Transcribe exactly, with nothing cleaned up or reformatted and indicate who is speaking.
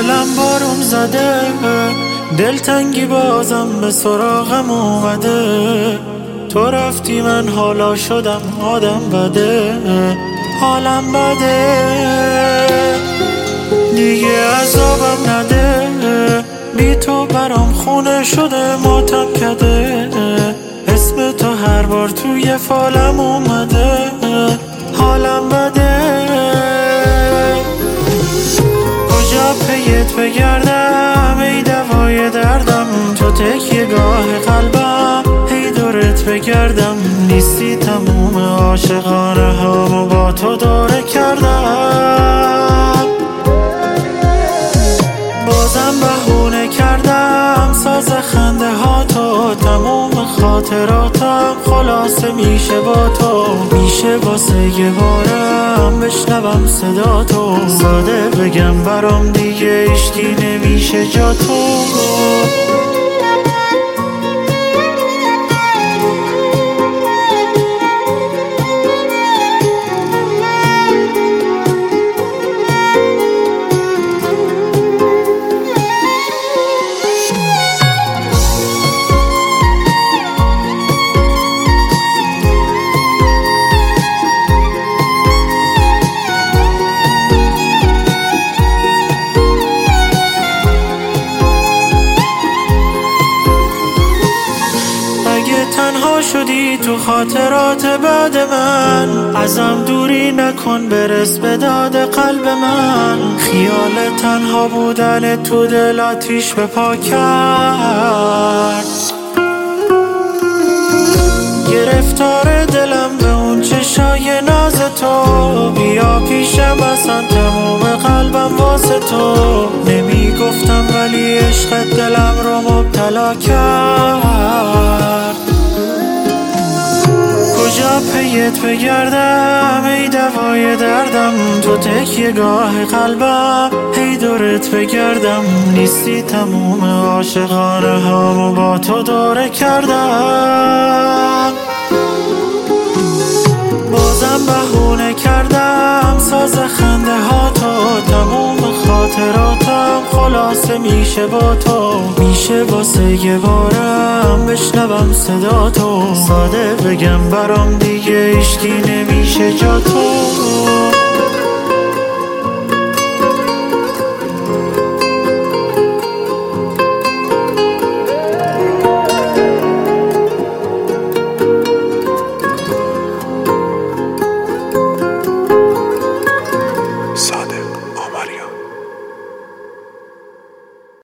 Speaker 1: دلم بارون زده، دلتنگی بازم به سراغم اومده. تو رفتی من حالا شدم آدم بده، حالم بده دیگه عذابم نده. بی تو برام خونه شده ماتم کده، اسم تو هر بار توی فالم اومده، حالم بده. کجا پیت بگردم ای دوای دردم، تو تکیه گاه قلبم، هی دورت بگردم نیستی تموم عاشقانه هامو با تو دوره کردم. بازم بهونه کردم ساز خنده ها تو، تموم خاطراتم خلاصه میشه با تو. میشه واسه یه بارم بشنوم صدا تو، ساده بگم برام دیگه هیچکی نمیشه جا تو. تنها شدی تو خاطرات بعد من، ازم دوری نکن برس به داد قلب من. خیال تنها بودن تو دل آتیش به پا کرد، گرفتار دلم به اون چشای ناز تو. بیا پیشم اصلا تموم قلبم واسه تو، نمیگفتم ولی عشق دلم رو مبتلا کرد. کجا پیت بگردم ای دوای دردم، تو تکیه گاه قلبم، هی دورت بگردم نیستی تموم عاشقانه هامو با تو دوره کردم. بازم بهونه کردم ساز خنده ها تو، تموم خاطراتم خلاصه میشه با تو. میشه واسه یه بارم بشنوم صدا تو، ساده بگم برام دیگه هیچکی نمیشه جا تو.